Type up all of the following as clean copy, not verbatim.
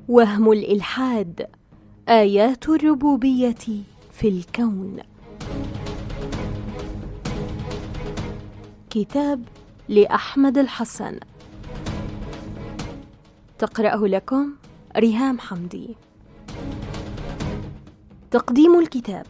وهم الإلحاد، آيات الربوبية في الكون. كتاب لأحمد الحسن، تقرأه لكم ريهام حمدي. تقديم الكتاب.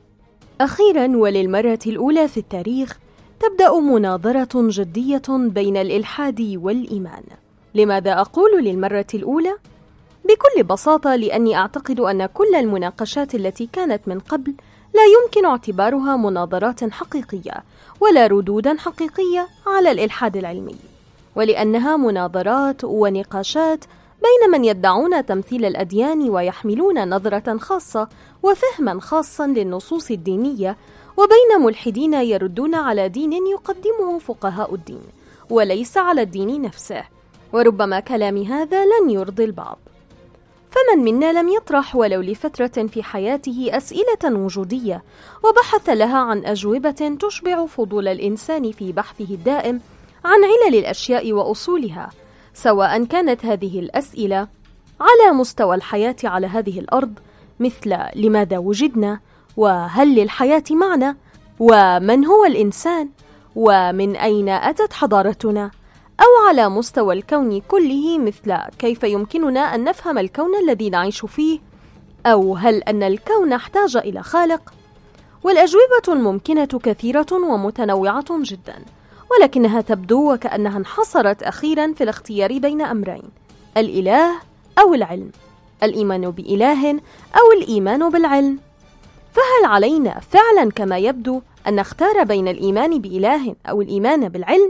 أخيراً وللمرة الأولى في التاريخ تبدأ مناظرة جدية بين الإلحاد والإيمان. لماذا أقول للمرة الأولى؟ بكل بساطة لأني أعتقد أن كل المناقشات التي كانت من قبل لا يمكن اعتبارها مناظرات حقيقية ولا ردودا حقيقية على الإلحاد العلمي، ولأنها مناظرات ونقاشات بين من يدعون تمثيل الأديان ويحملون نظرة خاصة وفهما خاصا للنصوص الدينية، وبين ملحدين يردون على دين يقدمه فقهاء الدين وليس على الدين نفسه. وربما كلامي هذا لن يرضي البعض، فمن منا لم يطرح ولو لفترة في حياته أسئلة وجودية وبحث لها عن أجوبة تشبع فضول الإنسان في بحثه الدائم عن علل الأشياء وأصولها، سواء كانت هذه الأسئلة على مستوى الحياة على هذه الأرض، مثل لماذا وجدنا؟ وهل للحياة معنى؟ ومن هو الإنسان؟ ومن أين أتت حضارتنا؟ أو على مستوى الكون كله، مثل كيف يمكننا أن نفهم الكون الذي نعيش فيه؟ أو هل أن الكون احتاج إلى خالق؟ والأجوبة الممكنة كثيرة ومتنوعة جدا، ولكنها تبدو وكأنها انحصرت أخيرا في الاختيار بين أمرين: الإله أو العلم، الإيمان بإله أو الإيمان بالعلم. فهل علينا فعلا كما يبدو أن نختار بين الإيمان بإله أو الإيمان بالعلم؟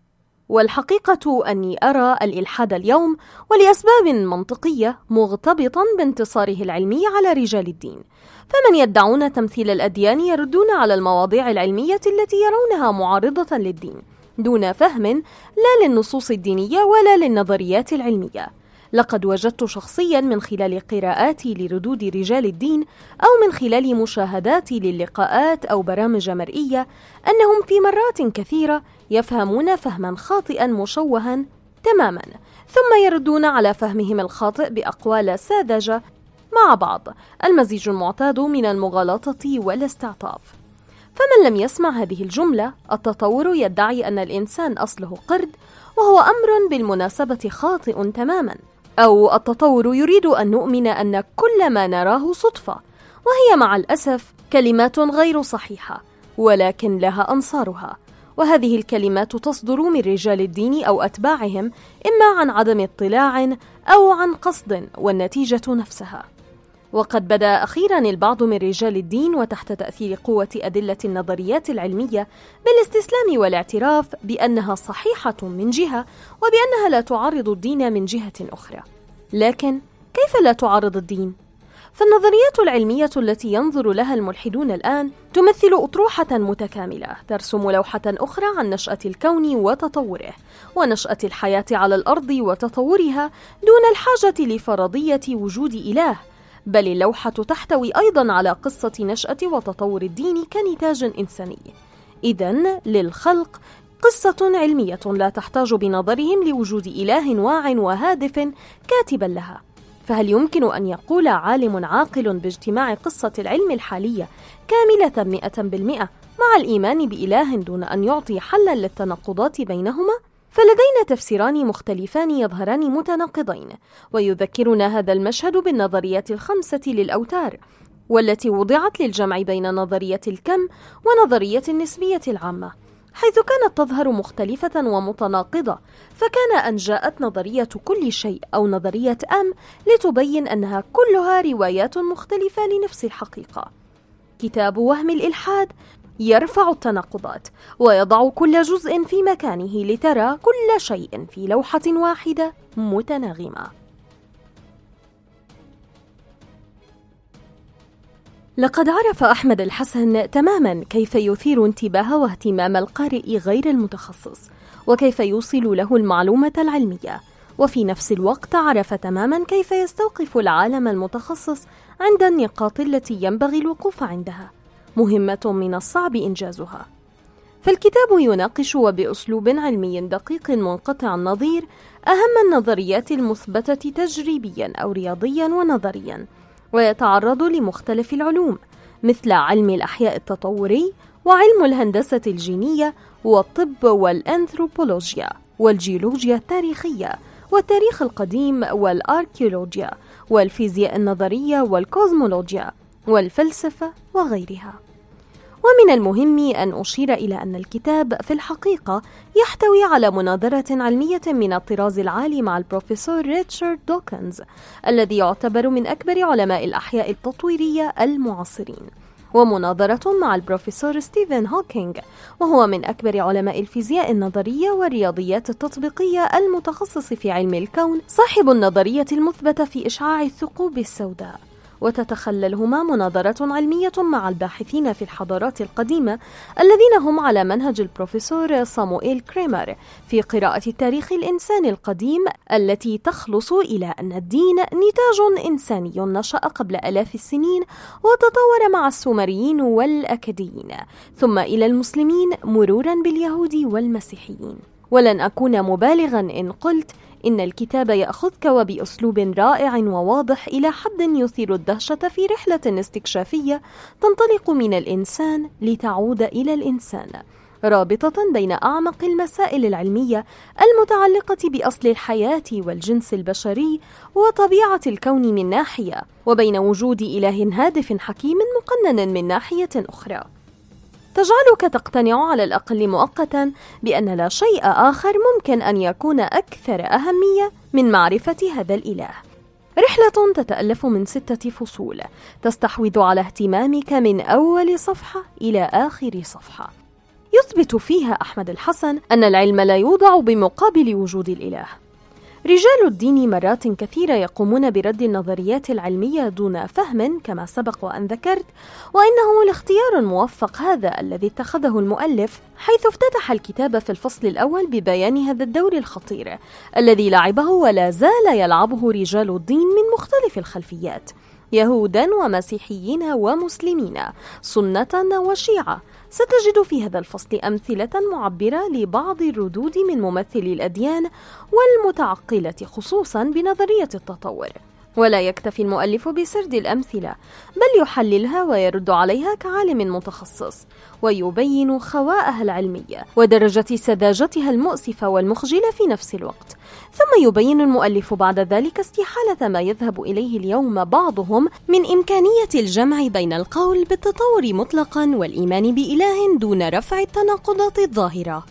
والحقيقة أني أرى الإلحاد اليوم ولأسباب منطقية مغتبطا بانتصاره العلمي على رجال الدين، فمن يدعون تمثيل الأديان يردون على المواضيع العلمية التي يرونها معارضة للدين دون فهم لا للنصوص الدينية ولا للنظريات العلمية. لقد وجدت شخصيا من خلال قراءاتي لردود رجال الدين أو من خلال مشاهداتي للقاءات أو برامج مرئية أنهم في مرات كثيرة يفهمون فهما خاطئا مشوها تماما، ثم يردون على فهمهم الخاطئ بأقوال ساذجة مع بعض، المزيج المعتاد من المغالطة والاستعطاف. فمن لم يسمع هذه الجملة: التطور يدعي أن الإنسان أصله قرد، وهو أمر بالمناسبة خاطئ تماما. أو التطور يريد أن نؤمن أن كل ما نراه صدفة، وهي مع الأسف كلمات غير صحيحة ولكن لها أنصارها، وهذه الكلمات تصدر من رجال الدين أو أتباعهم إما عن عدم اطلاع أو عن قصد، والنتيجة نفسها. وقد بدأ أخيرا البعض من رجال الدين وتحت تأثير قوة أدلة النظريات العلمية بالاستسلام والاعتراف بأنها صحيحة من جهة وبأنها لا تعارض الدين من جهة أخرى. لكن كيف لا تعارض الدين؟ فالنظريات العلمية التي ينظر لها الملحدون الآن تمثل أطروحة متكاملة ترسم لوحة أخرى عن نشأة الكون وتطوره، ونشأة الحياة على الأرض وتطورها، دون الحاجة لفرضية وجود إله، بل اللوحة تحتوي أيضا على قصة نشأة وتطور الدين كنتاج إنساني. إذن للخلق قصة علمية لا تحتاج بنظرهم لوجود إله واع وهادف كاتبا لها. فهل يمكن أن يقول عالم عاقل باجتماع قصة العلم الحالية كاملة 100% مع الإيمان بإله دون أن يعطي حلا للتناقضات بينهما؟ فلدينا تفسيران مختلفان يظهران متناقضين، ويذكرنا هذا المشهد بالنظريات الخمسة للأوتار، والتي وضعت للجمع بين نظرية الكم ونظرية النسبية العامة، حيث كانت تظهر مختلفة ومتناقضة، فكان أن جاءت نظرية كل شيء أو نظرية أم لتبين أنها كلها روايات مختلفة لنفس الحقيقة. كتاب وهم الإلحاد يرفع التناقضات ويضع كل جزء في مكانه لترى كل شيء في لوحة واحدة متناغمة. لقد عرف أحمد الحسن تماما كيف يثير انتباه واهتمام القارئ غير المتخصص، وكيف يوصل له المعلومة العلمية، وفي نفس الوقت عرف تماما كيف يستوقف العالم المتخصص عند النقاط التي ينبغي الوقوف عندها، مهمة من الصعب إنجازها. فالكتاب يناقش وبأسلوب علمي دقيق منقطع النظير أهم النظريات المثبتة تجريبيا أو رياضيا ونظريا، ويتعرض لمختلف العلوم مثل علم الأحياء التطوري وعلم الهندسة الجينية والطب والأنثروبولوجيا والجيولوجيا التاريخية والتاريخ القديم والأركيولوجيا والفيزياء النظرية والكوزمولوجيا والفلسفة وغيرها. ومن المهم أن أشير إلى أن الكتاب في الحقيقة يحتوي على مناظرة علمية من الطراز العالي مع البروفيسور ريتشارد دوكنز الذي يعتبر من أكبر علماء الأحياء التطويرية المعاصرين، ومناظرة مع البروفيسور ستيفن هوكينج وهو من أكبر علماء الفيزياء النظرية والرياضيات التطبيقية المتخصص في علم الكون صاحب النظرية المثبتة في إشعاع الثقوب السوداء. وتتخللهما مناظرة علمية مع الباحثين في الحضارات القديمة الذين هم على منهج البروفيسور صاموئيل كريمر في قراءة تاريخ الإنسان القديم التي تخلص إلى أن الدين نتاج إنساني نشأ قبل آلاف السنين وتطور مع السومريين والأكديين ثم إلى المسلمين مرورا باليهود والمسيحيين. ولن أكون مبالغا إن قلت إن الكتاب يأخذك وبأسلوب رائع وواضح إلى حد يثير الدهشة في رحلة استكشافية تنطلق من الإنسان لتعود إلى الإنسان، رابطة بين أعمق المسائل العلمية المتعلقة بأصل الحياة والجنس البشري وطبيعة الكون من ناحية، وبين وجود إله هادف حكيم مقنن من ناحية أخرى، تجعلك تقتنع على الأقل مؤقتا بأن لا شيء آخر ممكن أن يكون أكثر أهمية من معرفة هذا الإله. رحلة تتألف من 6 فصول تستحوذ على اهتمامك من أول صفحة إلى آخر صفحة. يثبت فيها أحمد الحسن أن العلم لا يوضع بمقابل وجود الإله. رجال الدين مرات كثيرة يقومون برد النظريات العلمية دون فهم كما سبق وأن ذكرت، وإنه الاختيار الموفق هذا الذي اتخذه المؤلف، حيث افتتح الكتاب في الفصل الأول ببيان هذا الدور الخطير الذي لعبه ولا زال يلعبه رجال الدين من مختلف الخلفيات، يهودا ومسيحيين ومسلمين، سنة وشيعة. ستجد في هذا الفصل أمثلة معبرة لبعض الردود من ممثلي الأديان والمتعقلة خصوصا بنظرية التطور. ولا يكتفي المؤلف بسرد الأمثلة، بل يحللها ويرد عليها كعالم متخصص، ويبين خواءها العلمية ودرجة سذاجتها المؤسفة والمخجلة في نفس الوقت. ثم يبين المؤلف بعد ذلك استحالة ما يذهب إليه اليوم بعضهم من إمكانية الجمع بين القول بالتطور مطلقا والإيمان بإله دون رفع التناقضات الظاهرة.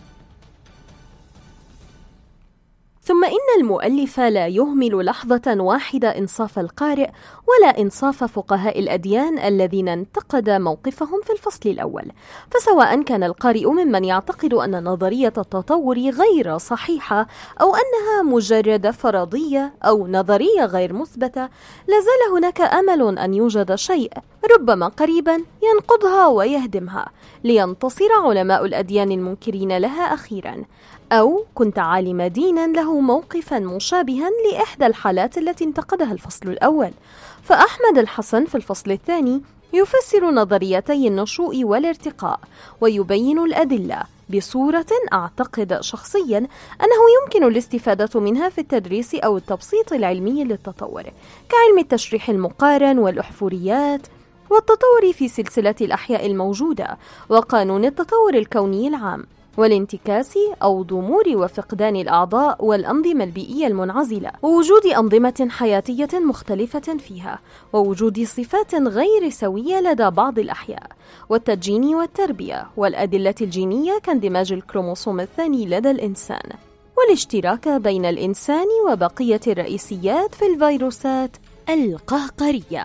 ثم إن المؤلف لا يهمل لحظة واحدة إنصاف القارئ ولا إنصاف فقهاء الأديان الذين انتقد موقفهم في الفصل الأول، فسواء كان القارئ ممن يعتقد أن نظرية التطور غير صحيحة أو أنها مجرد فرضية أو نظرية غير مثبتة، لازال هناك أمل أن يوجد شيء ربما قريبا ينقضها ويهدمها لينتصر علماء الأديان المنكرين لها أخيرا. أو كنت عالم دين له موقفا مشابها لإحدى الحالات التي انتقدها الفصل الأول، فأحمد الحسن في الفصل الثاني يفسر نظريتي النشوء والارتقاء ويبين الأدلة بصورة أعتقد شخصيا أنه يمكن الاستفادة منها في التدريس أو التبسيط العلمي للتطور، كعلم التشريح المقارن والأحفوريات والتطور في سلسلة الأحياء الموجودة وقانون التطور الكوني العام والانتكاس أو ضمور وفقدان الأعضاء والأنظمة البيئية المنعزلة ووجود أنظمة حياتية مختلفة فيها ووجود صفات غير سوية لدى بعض الأحياء والتدجين والتربية والأدلة الجينية كاندماج الكروموسوم الثاني لدى الإنسان والاشتراك بين الإنسان وبقية الرئيسيات في الفيروسات القهقرية.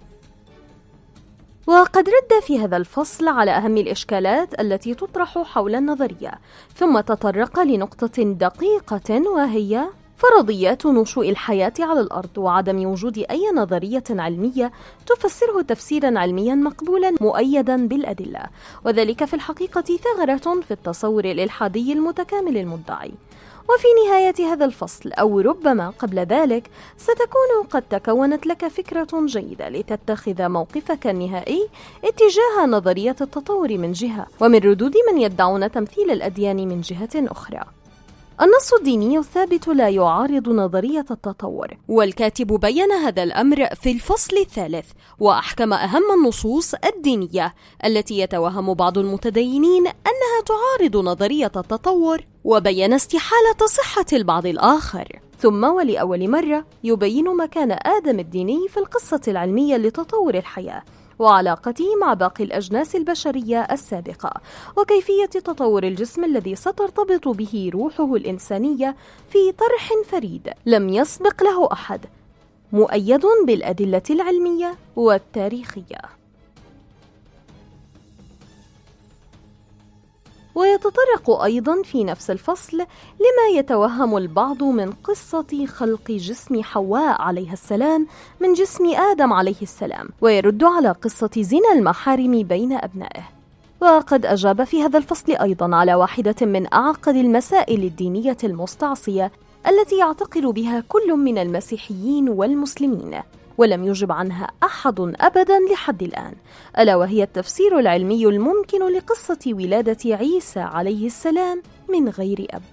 وقد رد في هذا الفصل على أهم الإشكالات التي تطرح حول النظرية، ثم تطرق لنقطة دقيقة وهي فرضيات نشوء الحياة على الأرض وعدم وجود أي نظرية علمية تفسره تفسيرا علميا مقبولا مؤيدا بالأدلة، وذلك في الحقيقة ثغرة في التصور الإلحادي المتكامل المدعي. وفي نهاية هذا الفصل أو ربما قبل ذلك ستكون قد تكونت لك فكرة جيدة لتتخذ موقفك النهائي اتجاه نظرية التطور من جهة، ومن ردود من يدعون تمثيل الأديان من جهة أخرى. النص الديني الثابت لا يعارض نظرية التطور، والكاتب بيّن هذا الأمر في الفصل الثالث، وأحكم أهم النصوص الدينية التي يتوهم بعض المتدينين أنها تعارض نظرية التطور، وبيّن استحالة صحة البعض الآخر. ثم ولأول مرة يبين مكان آدم الديني في القصة العلمية لتطور الحياة وعلاقته مع باقي الأجناس البشرية السابقة، وكيفية تطور الجسم الذي سترتبط به روحه الإنسانية في طرح فريد لم يسبق له أحد، مؤيد بالأدلة العلمية والتاريخية. ويتطرق أيضا في نفس الفصل لما يتوهم البعض من قصة خلق جسم حواء عليها السلام من جسم آدم عليه السلام، ويرد على قصة زنا المحارم بين أبنائه. وقد أجاب في هذا الفصل أيضا على واحدة من أعقد المسائل الدينية المستعصية التي يعتقد بها كل من المسيحيين والمسلمين، ولم يجب عنها أحد أبدا لحد الآن، ألا وهي التفسير العلمي الممكن لقصة ولادة عيسى عليه السلام من غير أب.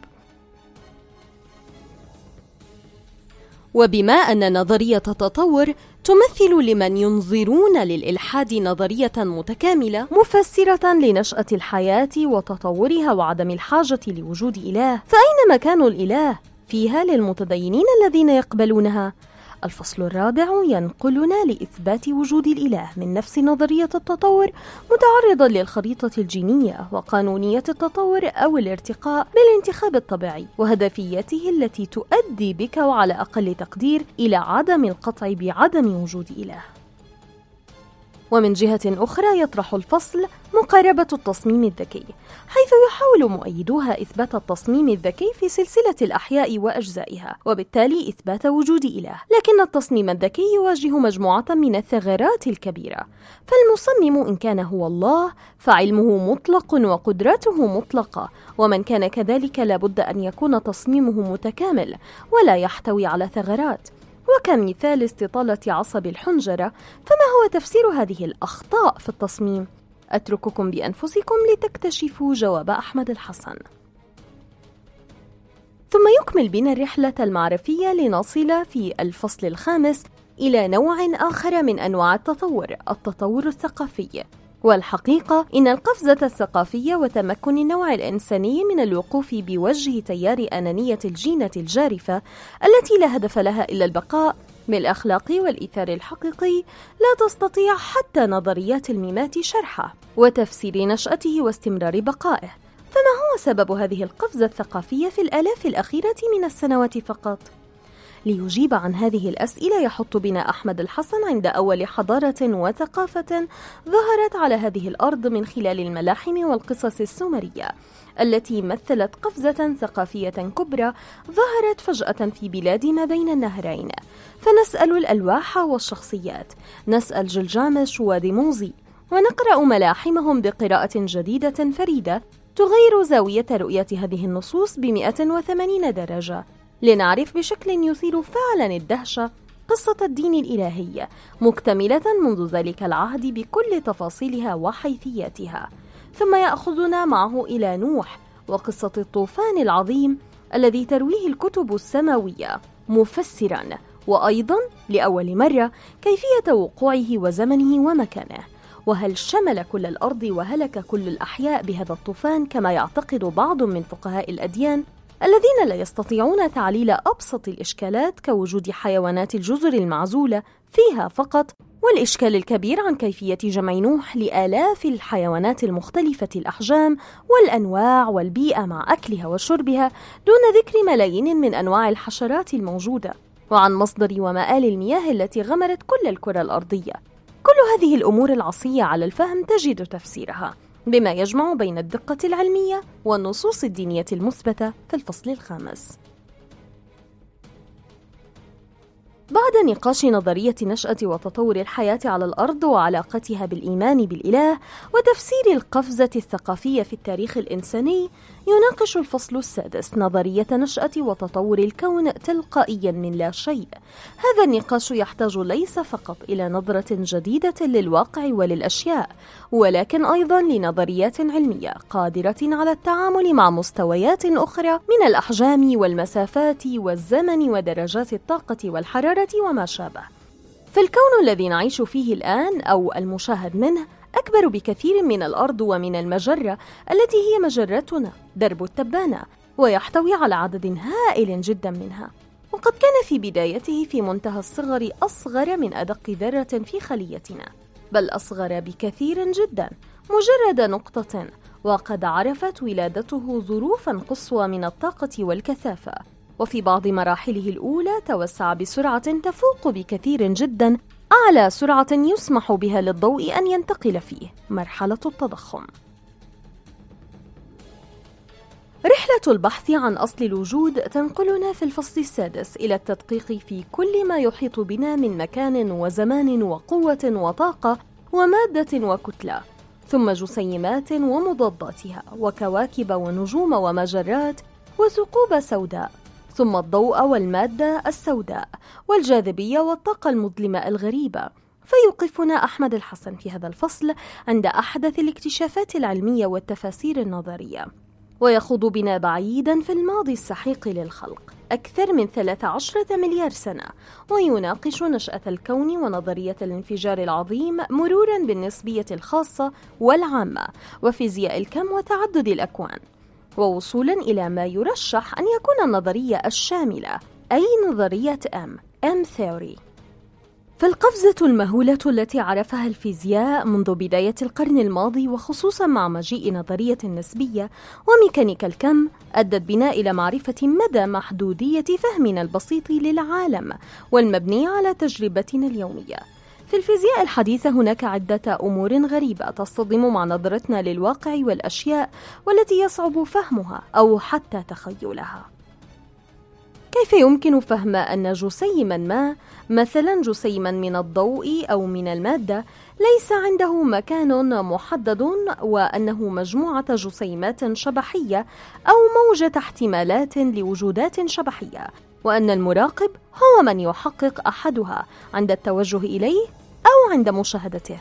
وبما أن نظرية التطور تمثل لمن ينظرون للإلحاد نظرية متكاملة مفسرة لنشأة الحياة وتطورها وعدم الحاجة لوجود إله، فأين مكان الإله فيها للمتدينين الذين يقبلونها؟ الفصل الرابع ينقلنا لإثبات وجود الإله من نفس نظرية التطور، متعرضا للخريطة الجينية وقانونية التطور أو الارتقاء بالانتخاب الطبيعي وهدفيته التي تؤدي بك وعلى أقل تقدير إلى عدم القطع بعدم وجود إله. ومن جهة أخرى يطرح الفصل مقاربة التصميم الذكي، حيث يحاول مؤيدوها إثبات التصميم الذكي في سلسلة الأحياء وأجزائها، وبالتالي إثبات وجود إله، لكن التصميم الذكي يواجه مجموعة من الثغرات الكبيرة. فالمصمم إن كان هو الله فعلمه مطلق وقدرته مطلقة، ومن كان كذلك لابد أن يكون تصميمه متكامل ولا يحتوي على ثغرات. وكمثال استطالة عصب الحنجرة، فما هو تفسير هذه الأخطاء في التصميم؟ أترككم بأنفسكم لتكتشفوا جواب أحمد الحسن. ثم يكمل بنا الرحلة المعرفية لنصل في الفصل الخامس إلى نوع آخر من أنواع التطور الثقافي. والحقيقة إن القفزة الثقافية وتمكن النوع الإنساني من الوقوف بوجه تيار أنانية الجينة الجارفة التي لا هدف لها إلا البقاء بالأخلاق والإيثار الحقيقي لا تستطيع حتى نظريات الميمات شرحه وتفسير نشأته واستمرار بقائه. فما هو سبب هذه القفزة الثقافية في الآلاف الأخيرة من السنوات فقط؟ ليجيب عن هذه الأسئلة يحط بنا أحمد الحسن عند أول حضارة وثقافة ظهرت على هذه الأرض من خلال الملاحم والقصص السومرية التي مثلت قفزة ثقافية كبرى ظهرت فجأة في بلاد ما بين النهرين. فنسأل الألواح والشخصيات، نسأل جلجامش وديموزي، ونقرأ ملاحمهم بقراءة جديدة فريدة تغير زاوية رؤية هذه النصوص ب180 درجة، لنعرف بشكل يثير فعلا الدهشة قصة الدين الإلهي مكتملة منذ ذلك العهد بكل تفاصيلها وحيثياتها. ثم يأخذنا معه إلى نوح وقصة الطوفان العظيم الذي ترويه الكتب السماوية مفسرا وأيضا لأول مرة كيفية وقوعه وزمنه ومكانه، وهل شمل كل الأرض وهلك كل الأحياء بهذا الطوفان كما يعتقد بعض من فقهاء الأديان الذين لا يستطيعون تعليل أبسط الإشكالات كوجود حيوانات الجزر المعزولة فيها فقط، والإشكال الكبير عن كيفية جمع نوح لآلاف الحيوانات المختلفة الأحجام والأنواع والبيئة مع أكلها وشربها دون ذكر ملايين من أنواع الحشرات الموجودة، وعن مصدر ومآل المياه التي غمرت كل الكرة الأرضية. كل هذه الأمور العصية على الفهم تجد تفسيرها بما يجمع بين الدقة العلمية والنصوص الدينية المثبتة في الفصل الخامس. بعد نقاش نظرية نشأة وتطور الحياة على الأرض وعلاقتها بالإيمان بالإله وتفسير القفزة الثقافية في التاريخ الإنساني، يناقش الفصل السادس نظرية نشأة وتطور الكون تلقائيا من لا شيء. هذا النقاش يحتاج ليس فقط إلى نظرة جديدة للواقع وللأشياء، ولكن أيضا لنظريات علمية قادرة على التعامل مع مستويات أخرى من الأحجام والمسافات والزمن ودرجات الطاقة والحرارة وما شابه. فالكون الذي نعيش فيه الآن أو المشاهد منه أكبر بكثير من الأرض ومن المجرة التي هي مجرتنا درب التبانة، ويحتوي على عدد هائل جدا منها، وقد كان في بدايته في منتهى الصغر أصغر من أدق ذرة في خليتنا، بل أصغر بكثير جدا، مجرد نقطة، وقد عرفت ولادته ظروفا قصوى من الطاقة والكثافة، وفي بعض مراحله الأولى توسع بسرعة تفوق بكثير جدا أعلى سرعة يسمح بها للضوء أن ينتقل فيه، مرحلة التضخم. رحلة البحث عن أصل الوجود تنقلنا في الفصل السادس إلى التدقيق في كل ما يحيط بنا من مكان وزمان وقوة وطاقة ومادة وكتلة، ثم جسيمات ومضاداتها وكواكب ونجوم ومجرات وثقوب سوداء، ثم الضوء والمادة السوداء والجاذبية والطاقة المظلمة الغريبة. فيوقفنا أحمد الحسن في هذا الفصل عند أحدث الاكتشافات العلمية والتفاسير النظرية، ويخوض بنا بعيدا في الماضي السحيق للخلق أكثر من 13 مليار سنة، ويناقش نشأة الكون ونظرية الانفجار العظيم مرورا بالنسبية الخاصة والعامة وفيزياء الكم وتعدد الأكوان، ووصولا إلى ما يرشح أن يكون النظرية الشاملة، أي نظرية M Theory. فالقفزة المهولة التي عرفها الفيزياء منذ بداية القرن الماضي، وخصوصا مع مجيء نظرية النسبية وميكانيكا الكم، أدت بنا إلى معرفة مدى محدودية فهمنا البسيط للعالم والمبني على تجربتنا اليومية. في الفيزياء الحديثة هناك عدة أمور غريبة تصطدم مع نظرتنا للواقع والأشياء، والتي يصعب فهمها أو حتى تخيلها. كيف يمكن فهم أن جسيما ما، مثلا جسيما من الضوء أو من المادة، ليس عنده مكان محدد، وأنه مجموعة جسيمات شبحية أو موجة احتمالات لوجودات شبحية، وأن المراقب هو من يحقق أحدها عند التوجه إليه أو عند مشاهدته؟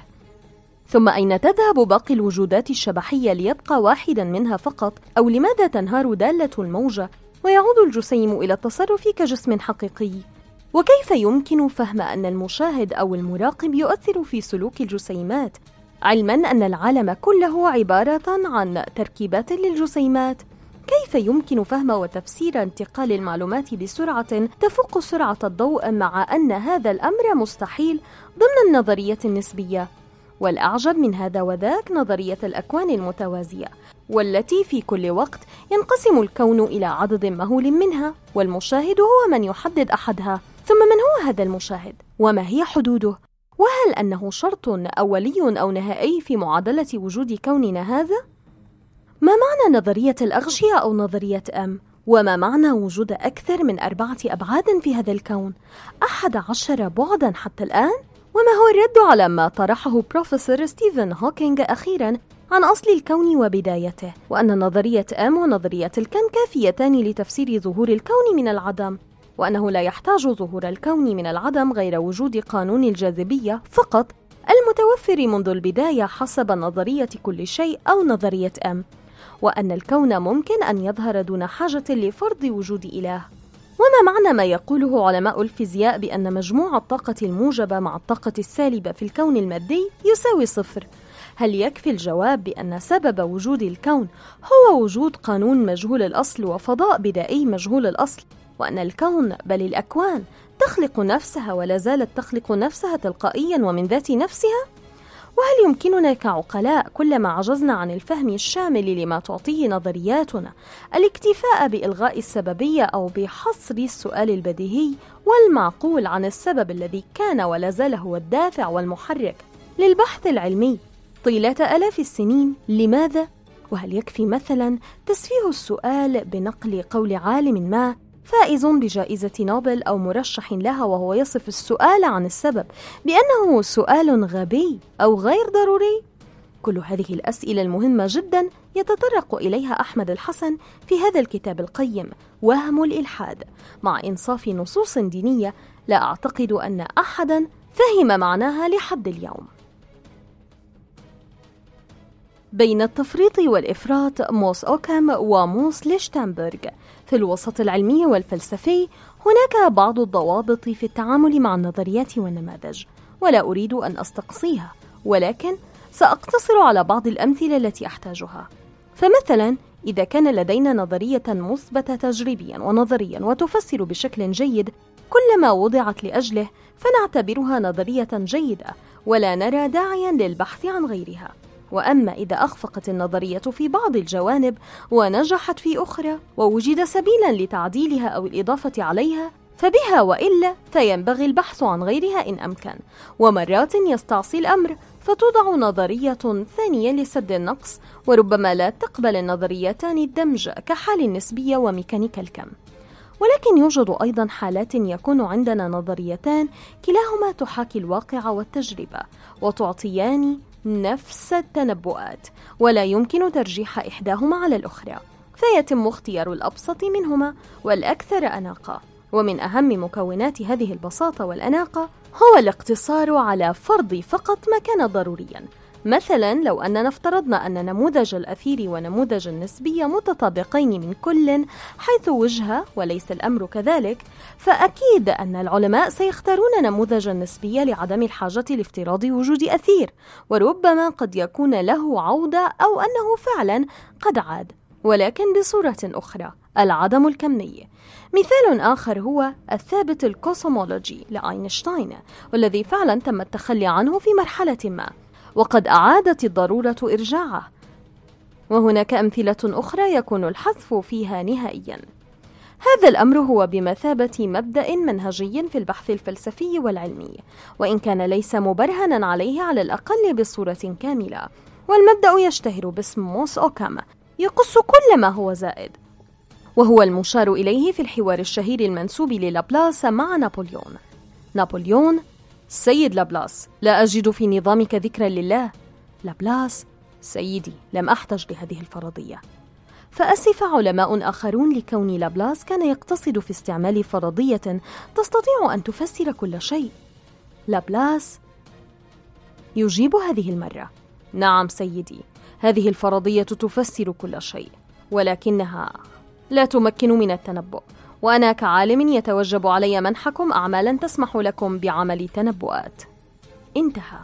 ثم أين تذهب باقي الوجودات الشبحية ليبقى واحدا منها فقط؟ أو لماذا تنهار دالة الموجة ويعود الجسيم إلى التصرف كجسم حقيقي؟ وكيف يمكن فهم أن المشاهد أو المراقب يؤثر في سلوك الجسيمات، علما أن العالم كله عبارة عن تركيبات للجسيمات؟ كيف يمكن فهم وتفسير انتقال المعلومات بسرعة تفوق سرعة الضوء، مع أن هذا الأمر مستحيل ضمن النظرية النسبية؟ والأعجب من هذا وذاك نظرية الأكوان المتوازية، والتي في كل وقت ينقسم الكون إلى عدد مهول منها، والمشاهد هو من يحدد أحدها. ثم من هو هذا المشاهد؟ وما هي حدوده؟ وهل أنه شرط أولي أو نهائي في معادلة وجود كوننا هذا؟ ما معنى نظرية الأغشية أو نظرية M؟ وما معنى وجود أكثر من 4 أبعاد في هذا الكون، 11 بعدا حتى الآن؟ وما هو الرد على ما طرحه بروفيسور ستيفن هوكينغ أخيرا عن أصل الكون وبدايته، وأن نظرية M ونظرية الكم كافيتان لتفسير ظهور الكون من العدم، وأنه لا يحتاج ظهور الكون من العدم غير وجود قانون الجاذبية فقط المتوفر منذ البداية حسب نظرية كل شيء أو نظرية M، وأن الكون ممكن أن يظهر دون حاجة لفرض وجود إله. وما معنى ما يقوله علماء الفيزياء بأن مجموع الطاقة الموجبة مع الطاقة السالبة في الكون المادي يساوي 0؟ هل يكفي الجواب بأن سبب وجود الكون هو وجود قانون مجهول الأصل وفضاء بدائي مجهول الأصل، وأن الكون بل الأكوان تخلق نفسها ولا زالت تخلق نفسها تلقائيا ومن ذات نفسها؟ وهل يمكننا كعقلاء كلما عجزنا عن الفهم الشامل لما تعطيه نظرياتنا الاكتفاء بإلغاء السببية أو بحصر السؤال البديهي والمعقول عن السبب الذي كان ولا زال هو الدافع والمحرك للبحث العلمي طيلة آلاف السنين؟ لماذا؟ وهل يكفي مثلا تسفيه السؤال بنقل قول عالم ما فائز بجائزة نوبل أو مرشح لها وهو يصف السؤال عن السبب بأنه سؤال غبي أو غير ضروري؟ كل هذه الأسئلة المهمة جدا يتطرق إليها أحمد الحسن في هذا الكتاب القيم وهم الإلحاد، مع إنصاف نصوص دينية لا أعتقد أن أحدا فهم معناها لحد اليوم. بين التفريط والإفراط موس أوكام وموس ليشتنبرغ في الوسط العلمي والفلسفي هناك بعض الضوابط في التعامل مع النظريات والنماذج، ولا أريد أن أستقصيها، ولكن سأقتصر على بعض الأمثلة التي أحتاجها. فمثلا إذا كان لدينا نظرية مثبتة تجريبيا ونظريا وتفسر بشكل جيد كل ما وضعت لأجله، فنعتبرها نظرية جيدة ولا نرى داعيا للبحث عن غيرها. وأما إذا أخفقت النظرية في بعض الجوانب ونجحت في أخرى ووجد سبيلا لتعديلها أو الإضافة عليها فبها، وإلا فينبغي البحث عن غيرها إن أمكن. ومرات يستعصي الأمر فتوضع نظرية ثانية لسد النقص، وربما لا تقبل النظريتان الدمج كحال النسبية وميكانيكا الكم. ولكن يوجد أيضا حالات يكون عندنا نظريتان كلاهما تحاكي الواقع والتجربة وتعطيان نفس التنبؤات، ولا يمكن ترجيح إحداهما على الأخرى، فيتم اختيار الأبسط منهما والأكثر أناقة. ومن أهم مكونات هذه البساطة والأناقة هو الاقتصار على فرض فقط ما كان ضروريا. مثلا لو أننا افترضنا أن نموذج الأثير ونموذج النسبية متطابقين من كل حيث وجهة وليس الأمر كذلك، فأكيد أن العلماء سيختارون نموذج النسبية لعدم الحاجة لافتراض وجود أثير، وربما قد يكون له عودة أو أنه فعلا قد عاد، ولكن بصورة أخرى، العدم الكمي. مثال آخر هو الثابت الكوسمولوجي لأينشتاين، والذي فعلا تم التخلي عنه في مرحلة ما، وقد أعادت الضرورة إرجاعه. وهناك أمثلة أخرى يكون الحذف فيها نهائيا. هذا الأمر هو بمثابة مبدأ منهجي في البحث الفلسفي والعلمي، وإن كان ليس مبرهنا عليه على الأقل بصورة كاملة. والمبدأ يشتهر باسم موس أوكام، يقص كل ما هو زائد، وهو المشار إليه في الحوار الشهير المنسوب للابلاس مع نابليون: سيد لابلاس، لا أجد في نظامك ذكرا لله. لابلاس: سيدي، لم أحتج لهذه الفرضية. فأسف علماء آخرون لكون لابلاس كان يقتصد في استعمال فرضية تستطيع أن تفسر كل شيء. لابلاس يجيب هذه المرة: نعم سيدي، هذه الفرضية تفسر كل شيء، ولكنها لا تمكن من التنبؤ، وأنا كعالم يتوجب علي منحكم أعمالا تسمح لكم بعمل تنبؤات. انتهى.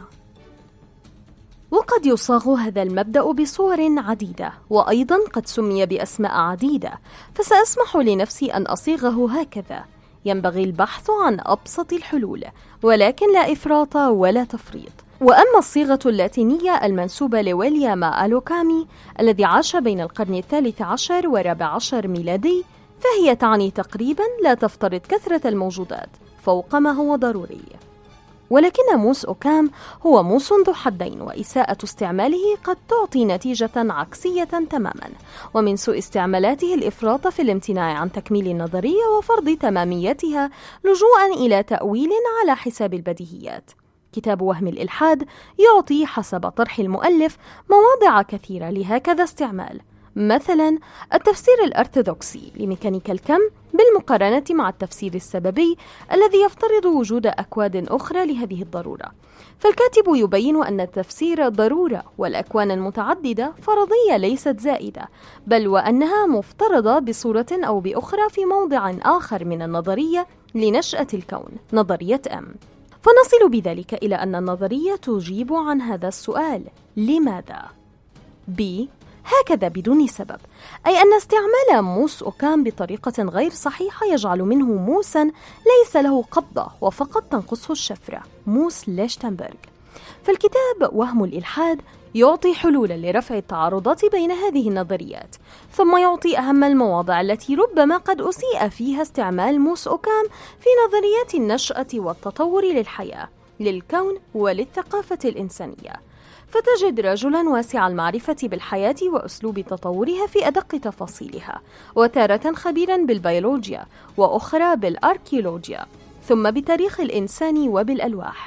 وقد يصاغ هذا المبدأ بصور عديدة، وأيضا قد سمي بأسماء عديدة، فسأسمح لنفسي أن أصيغه هكذا: ينبغي البحث عن أبسط الحلول، ولكن لا إفراط ولا تفريط. وأما الصيغة اللاتينية المنسوبة لويليام ألوكامي الذي عاش بين القرن ال13 و14 ميلادي، فهي تعني تقريبا لا تفترض كثرة الموجودات فوق ما هو ضروري. ولكن موس أوكام هو موس ذو حدين، وإساءة استعماله قد تعطي نتيجة عكسية تماما، ومن سوء استعمالاته الإفراط في الامتناع عن تكميل النظرية وفرض تماميتها لجوءا إلى تأويل على حساب البديهيات. كتاب وهم الإلحاد يعطي حسب طرح المؤلف مواضع كثيرة لهكذا استعمال، مثلا التفسير الأرثوذكسي لميكانيكا الكم بالمقارنة مع التفسير السببي الذي يفترض وجود أكواد أخرى لهذه الضرورة. فالكاتب يبين أن التفسير ضرورة، والأكوان المتعددة فرضية ليست زائدة، بل وأنها مفترضة بصورة أو بأخرى في موضع آخر من النظرية لنشأة الكون، نظرية أم. فنصل بذلك إلى أن النظرية تجيب عن هذا السؤال: لماذا؟ ب. هكذا بدون سبب، أي أن استعمال موس أوكام بطريقة غير صحيحة يجعل منه موسا ليس له قبضة وفقط تنقصه الشفرة، موس ليشتنبرغ. فالكتاب وهم الإلحاد يعطي حلولا لرفع التعارضات بين هذه النظريات، ثم يعطي أهم المواضع التي ربما قد أسيء فيها استعمال موس أوكام في نظريات النشأة والتطور للحياة، للكون وللثقافة الإنسانية. فتجد رجلا واسع المعرفة بالحياة وأسلوب تطورها في أدق تفاصيلها، وتارة خبيرا بالبيولوجيا، وأخرى بالأركيولوجيا، ثم بتاريخ الإنسان وبالألواح.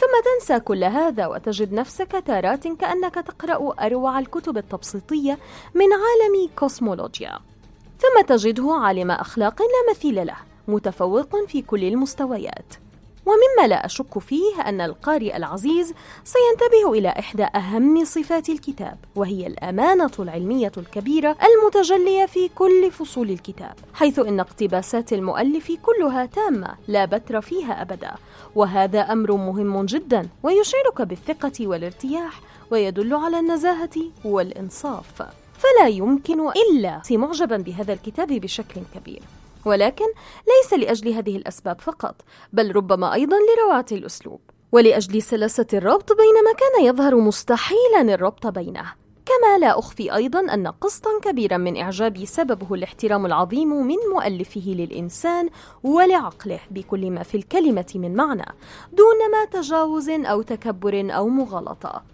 ثم تنسى كل هذا وتجد نفسك تارات كأنك تقرأ أروع الكتب التبسيطية من عالم كوسمولوجيا، ثم تجده عالم أخلاق لا مثيل له، متفوق في كل المستويات. ومما لا أشك فيه أن القارئ العزيز سينتبه إلى إحدى أهم صفات الكتاب، وهي الأمانة العلمية الكبيرة المتجلية في كل فصول الكتاب، حيث إن اقتباسات المؤلف كلها تامة لا بتر فيها أبدا، وهذا أمر مهم جدا ويشعرك بالثقة والارتياح ويدل على النزاهة والإنصاف. فلا يمكن إلا معجبا بهذا الكتاب بشكل كبير، ولكن ليس لأجل هذه الأسباب فقط، بل ربما أيضا لروعة الأسلوب ولأجل سلاسة الربط بين ما كان يظهر مستحيلا الربط بينه. كما لا أخفي أيضا أن قسطا كبيرا من إعجابي سببه الاحترام العظيم من مؤلفه للإنسان ولعقله بكل ما في الكلمة من معنى، دون ما تجاوز أو تكبر أو مغالطة.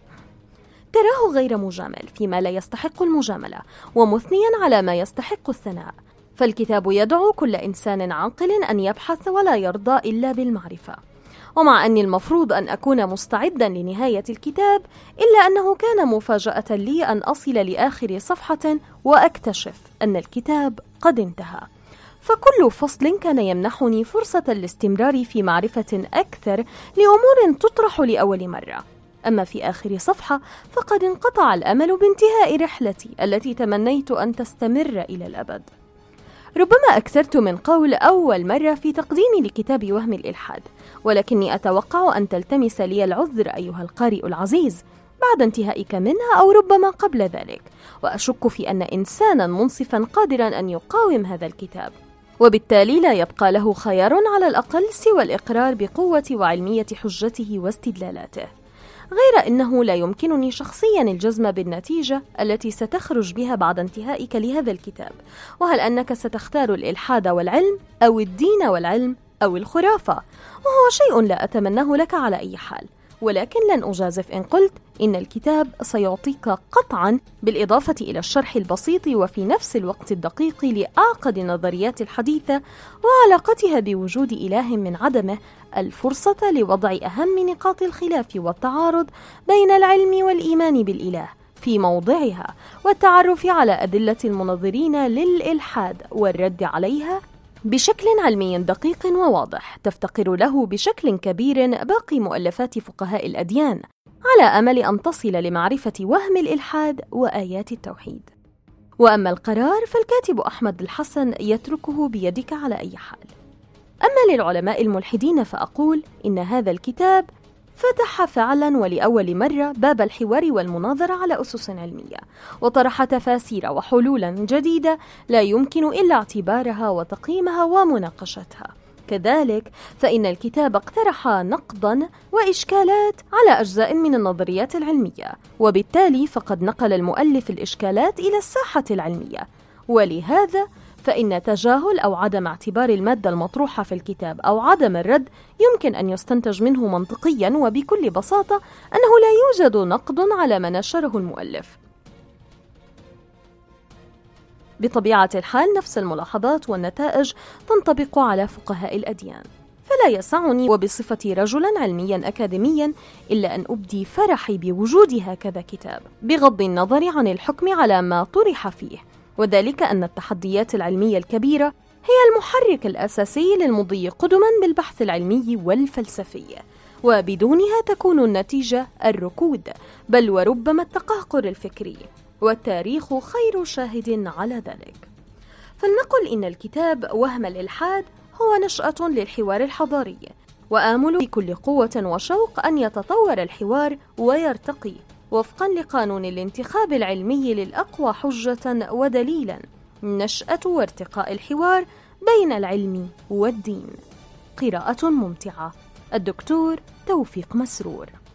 تراه غير مجامل فيما لا يستحق المجاملة، ومثنيا على ما يستحق الثناء. فالكتاب يدعو كل إنسان عاقل أن يبحث ولا يرضى إلا بالمعرفة. ومع أني المفروض أن أكون مستعدا لنهاية الكتاب، إلا أنه كان مفاجأة لي أن أصل لآخر صفحة وأكتشف أن الكتاب قد انتهى. فكل فصل كان يمنحني فرصة الاستمرار في معرفة أكثر لأمور تطرح لأول مرة. أما في آخر صفحة فقد انقطع الأمل بانتهاء رحلتي التي تمنيت أن تستمر إلى الأبد. ربما أكثرت من قول أول مرة في تقديمي لكتاب وهم الإلحاد، ولكني أتوقع أن تلتمس لي العذر أيها القارئ العزيز بعد انتهائك منها أو ربما قبل ذلك، وأشك في أن إنسانا منصفا قادرا أن يقاوم هذا الكتاب، وبالتالي لا يبقى له خيار على الأقل سوى الإقرار بقوة وعلمية حجته واستدلالاته. غير أنه لا يمكنني شخصيا الجزم بالنتيجة التي ستخرج بها بعد انتهائك لهذا الكتاب، وهل أنك ستختار الإلحاد والعلم أو الدين والعلم أو الخرافة، وهو شيء لا أتمناه لك على أي حال. ولكن لن أجازف إن قلت إن الكتاب سيعطيك قطعا، بالإضافة إلى الشرح البسيط وفي نفس الوقت الدقيق لأعقد النظريات الحديثة وعلاقتها بوجود إله من عدمه، الفرصة لوضع أهم نقاط الخلاف والتعارض بين العلم والإيمان بالإله في موضعها، والتعرف على أدلة المناظرين للإلحاد والرد عليها بشكل علمي دقيق وواضح تفتقر له بشكل كبير باقي مؤلفات فقهاء الأديان، على أمل أن تصل لمعرفة وهم الإلحاد وآيات التوحيد. وأما القرار فالكاتب أحمد الحسن يتركه بيدك على أي حال. أما للعلماء الملحدين فأقول إن هذا الكتاب فتح فعلا ولأول مرة باب الحوار والمناظرة على أسس علمية، وطرح تفاسير وحلولا جديدة لا يمكن إلا اعتبارها وتقييمها ومناقشتها. كذلك فإن الكتاب اقترح نقدا وإشكالات على أجزاء من النظريات العلمية، وبالتالي فقد نقل المؤلف الإشكالات إلى الساحة العلمية. ولهذا فإن تجاهل أو عدم اعتبار المادة المطروحة في الكتاب أو عدم الرد يمكن أن يستنتج منه منطقيا وبكل بساطة أنه لا يوجد نقد على ما نشره المؤلف. بطبيعة الحال نفس الملاحظات والنتائج تنطبق على فقهاء الأديان، فلا يسعني وبصفتي رجلا علميا أكاديميا إلا أن أبدي فرحي بوجود هكذا كتاب، بغض النظر عن الحكم على ما طرح فيه، وذلك أن التحديات العلمية الكبيرة هي المحرك الأساسي للمضي قدما بالبحث العلمي والفلسفي، وبدونها تكون النتيجة الركود بل وربما التقهقر الفكري، والتاريخ خير شاهد على ذلك. فلنقل إن الكتاب وهم الإلحاد هو نشأة للحوار الحضاري، وآمل بكل قوة وشوق أن يتطور الحوار ويرتقي وفقا لقانون الانتخاب العلمي للأقوى حجة ودليلا، نشأة وارتقاء الحوار بين العلم والدين. قراءة ممتعة. الدكتور توفيق مسرور.